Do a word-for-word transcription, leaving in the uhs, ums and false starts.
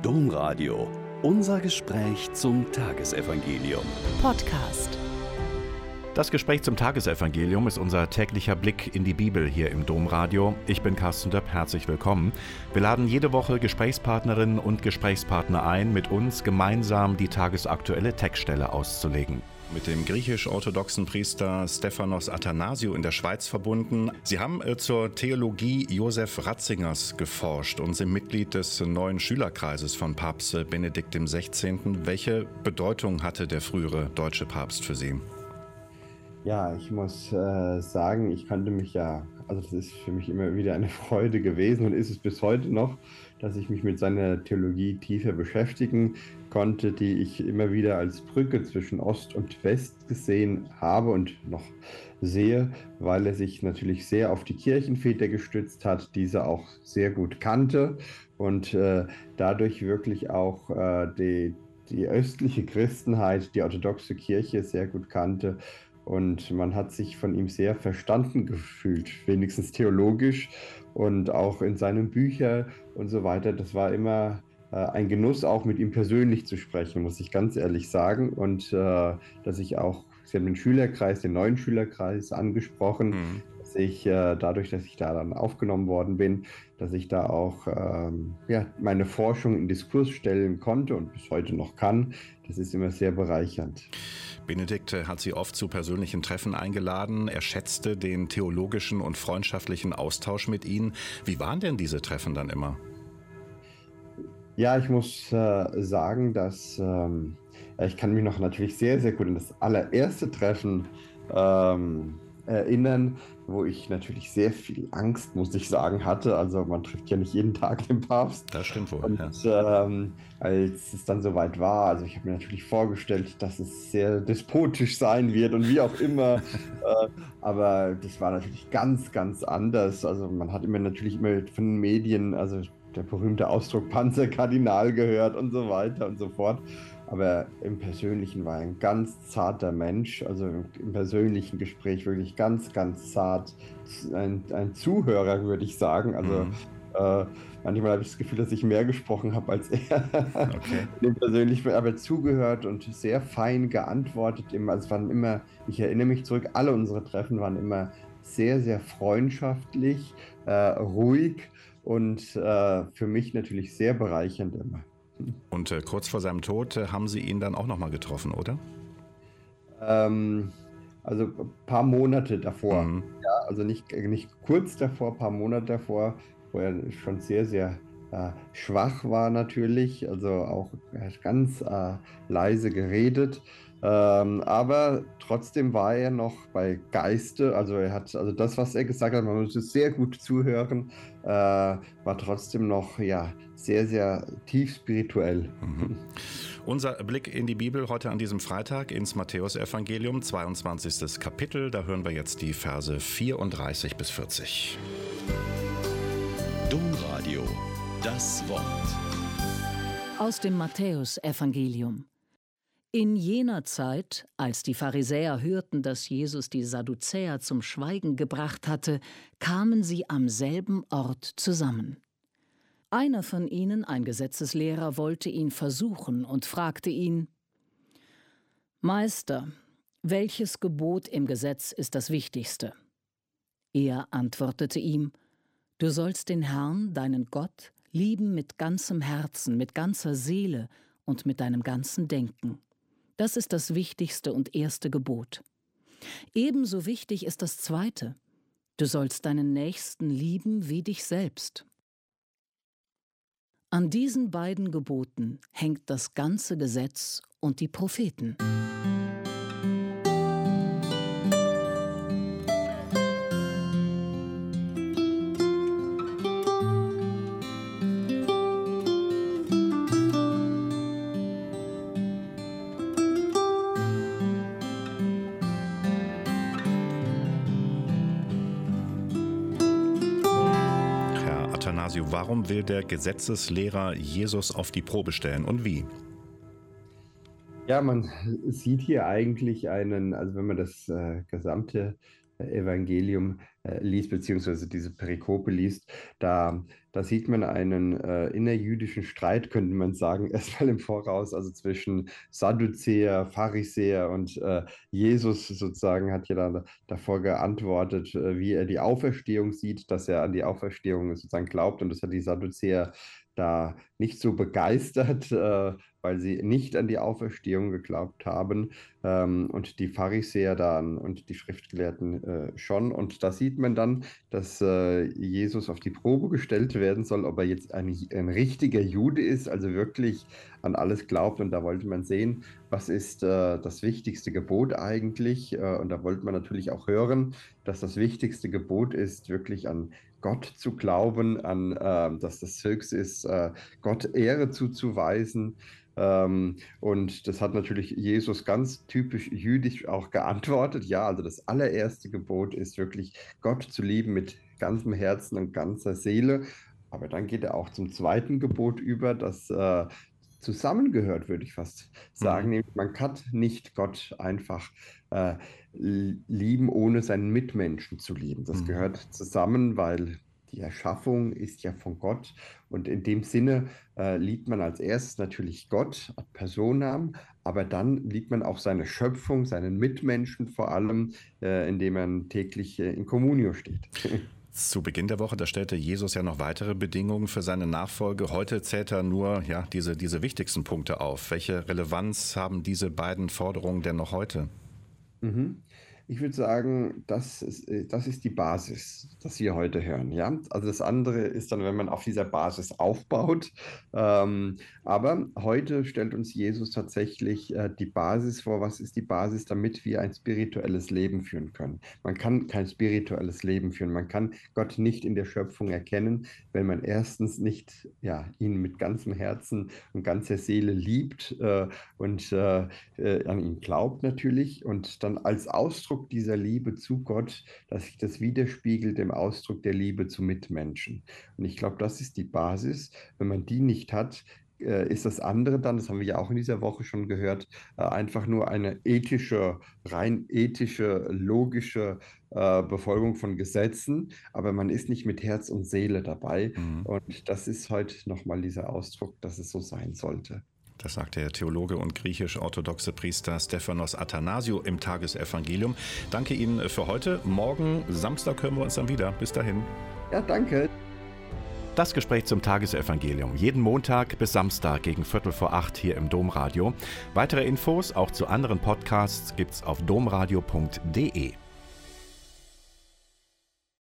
Domradio. Unser Gespräch zum Tagesevangelium. Podcast. Das Gespräch zum Tagesevangelium ist unser täglicher Blick in die Bibel hier im Domradio. Ich bin Carsten Döpp, herzlich willkommen. Wir laden jede Woche Gesprächspartnerinnen und Gesprächspartner ein, mit uns gemeinsam die tagesaktuelle Textstelle auszulegen. Mit dem griechisch-orthodoxen Priester Stephanos Athanasiou in der Schweiz verbunden. Sie haben äh, zur Theologie Josef Ratzingers geforscht und sind Mitglied des neuen Schülerkreises von Papst Benedikt der Sechzehnte. Welche Bedeutung hatte der frühere deutsche Papst für Sie? Ja, ich muss äh, sagen, ich kannte mich ja, also das ist für mich immer wieder eine Freude gewesen und ist es bis heute noch, dass ich mich mit seiner Theologie tiefer beschäftigen konnte, die ich immer wieder als Brücke zwischen Ost und West gesehen habe und noch sehe, weil er sich natürlich sehr auf die Kirchenväter gestützt hat, diese auch sehr gut kannte und äh, dadurch wirklich auch äh, die, die östliche Christenheit, die orthodoxe Kirche sehr gut kannte. Und man hat sich von ihm sehr verstanden gefühlt, wenigstens theologisch und auch in seinen Büchern und so weiter. Das war immer äh, ein Genuss, auch mit ihm persönlich zu sprechen, muss ich ganz ehrlich sagen. Und äh, dass ich auch, Sie haben den Schülerkreis, den neuen Schülerkreis angesprochen, mhm. dass ich äh, dadurch, dass ich da dann aufgenommen worden bin, dass ich da auch ähm, ja, meine Forschung in Diskurs stellen konnte und bis heute noch kann. Das ist immer sehr bereichernd. Benedikt hat Sie oft zu persönlichen Treffen eingeladen. Er schätzte den theologischen und freundschaftlichen Austausch mit Ihnen. Wie waren denn diese Treffen dann immer? Ja, ich muss äh, sagen, dass ähm, ich kann mich noch natürlich sehr, sehr gut an das allererste Treffen ähm, erinnern, wo ich natürlich sehr viel Angst, muss ich sagen, hatte. Also man trifft ja nicht jeden Tag den Papst. Das stimmt wohl. Und ja. ähm, als es dann soweit war, also ich habe mir natürlich vorgestellt, dass es sehr despotisch sein wird und wie auch immer. äh, aber das war natürlich ganz, ganz anders. Also man hat immer natürlich immer von den Medien, also der berühmte Ausdruck Panzerkardinal gehört und so weiter und so fort. Aber im Persönlichen war er ein ganz zarter Mensch, also im persönlichen Gespräch wirklich ganz, ganz zart. Ein, ein Zuhörer, würde ich sagen. Also mhm. äh, manchmal habe ich das Gefühl, dass ich mehr gesprochen habe als er. Okay. Im Persönlichen, aber zugehört und sehr fein geantwortet. Immer. Also es waren immer, ich erinnere mich zurück, alle unsere Treffen waren immer sehr, sehr freundschaftlich, äh, ruhig und äh, für mich natürlich sehr bereichernd immer. Und äh, kurz vor seinem Tod äh, haben Sie ihn dann auch nochmal getroffen, oder? Ähm, also ein paar Monate davor. Mhm. Ja, also nicht, nicht kurz davor, ein paar Monate davor, wo er schon sehr, sehr äh, schwach war natürlich. Also auch er hat ganz äh, leise geredet. Ähm, aber trotzdem war er noch bei Geiste, also er hat, also das, was er gesagt hat, man muss sehr gut zuhören, äh, war trotzdem noch, ja, sehr, sehr tief spirituell. Mhm. Unser Blick in die Bibel heute an diesem Freitag ins Matthäusevangelium, zweiundzwanzigstes Kapitel, da hören wir jetzt die Verse vierunddreißig bis vierzig. Domradio, das Wort. Aus dem Matthäusevangelium. In jener Zeit, als die Pharisäer hörten, dass Jesus die Sadduzäer zum Schweigen gebracht hatte, kamen sie am selben Ort zusammen. Einer von ihnen, ein Gesetzeslehrer, wollte ihn versuchen und fragte ihn: Meister, welches Gebot im Gesetz ist das wichtigste? Er antwortete ihm: Du sollst den Herrn, deinen Gott, lieben mit ganzem Herzen, mit ganzer Seele und mit deinem ganzen Denken. Das ist das wichtigste und erste Gebot. Ebenso wichtig ist das zweite: Du sollst deinen Nächsten lieben wie dich selbst. An diesen beiden Geboten hängt das ganze Gesetz und die Propheten. Warum will der Gesetzeslehrer Jesus auf die Probe stellen und wie? Ja, man sieht hier eigentlich einen, also wenn man das äh, gesamte Evangelium äh, liest, beziehungsweise diese Perikope liest, da, da sieht man einen äh, innerjüdischen Streit, könnte man sagen, erstmal im Voraus, also zwischen Sadduzäer, Pharisäer und äh, Jesus sozusagen hat ja da, davor geantwortet, äh, wie er die Auferstehung sieht, dass er an die Auferstehung sozusagen glaubt, und das hat die Sadduzäer da nicht so begeistert, äh, weil sie nicht an die Auferstehung geglaubt haben, ähm, und die Pharisäer dann und die Schriftgelehrten äh, schon. Und da sieht man dann, dass äh, Jesus auf die Probe gestellt werden soll, ob er jetzt ein, ein richtiger Jude ist, also wirklich an alles glaubt. Und da wollte man sehen, was ist äh, das wichtigste Gebot eigentlich. Äh, und da wollte man natürlich auch hören, dass das wichtigste Gebot ist, wirklich an Gott zu glauben, an, äh, dass das Höchste ist, äh, Gott Ehre zuzuweisen. Ähm, und das hat natürlich Jesus ganz typisch jüdisch auch geantwortet. Ja, also das allererste Gebot ist wirklich, Gott zu lieben mit ganzem Herzen und ganzer Seele. Aber dann geht er auch zum zweiten Gebot über, das äh, zusammengehört, würde ich fast sagen. Mhm. Man kann nicht Gott einfach äh, lieben, ohne seinen Mitmenschen zu lieben. Das Mhm. gehört zusammen, weil die Erschaffung ist ja von Gott. Und in dem Sinne äh, liebt man als erstes natürlich Gott ad personam, aber dann liebt man auch seine Schöpfung, seinen Mitmenschen vor allem, äh, indem man täglich äh, in Communio steht. Zu Beginn der Woche, da stellte Jesus ja noch weitere Bedingungen für seine Nachfolge. Heute zählt er nur ja, diese, diese wichtigsten Punkte auf. Welche Relevanz haben diese beiden Forderungen denn noch heute? Mhm. Ich würde sagen, das ist, äh, das ist die Basis, das wir heute hören. Ja? Also das andere ist dann, wenn man auf dieser Basis aufbaut. Ähm, aber heute stellt uns Jesus tatsächlich äh, die Basis vor. Was ist die Basis, damit wir ein spirituelles Leben führen können? Man kann kein spirituelles Leben führen. Man kann Gott nicht in der Schöpfung erkennen, wenn man erstens nicht ja, ihn mit ganzem Herzen und ganzer Seele liebt äh, und äh, äh, an ihn glaubt natürlich, und dann als Ausdruck dieser Liebe zu Gott, dass sich das widerspiegelt im Ausdruck der Liebe zu Mitmenschen. Und ich glaube, das ist die Basis. Wenn man die nicht hat, äh, ist das andere dann, das haben wir ja auch in dieser Woche schon gehört, äh, einfach nur eine ethische, rein ethische, logische äh, Befolgung von Gesetzen, aber man ist nicht mit Herz und Seele dabei. Mhm. Und das ist heute nochmal dieser Ausdruck, dass es so sein sollte. Das sagt der Theologe und griechisch-orthodoxe Priester Stephanos Athanasiou im Tagesevangelium. Danke Ihnen für heute. Morgen, Samstag, hören wir uns dann wieder. Bis dahin. Ja, danke. Das Gespräch zum Tagesevangelium. Jeden Montag bis Samstag gegen Viertel vor acht hier im Domradio. Weitere Infos auch zu anderen Podcasts gibt's auf domradio punkt de.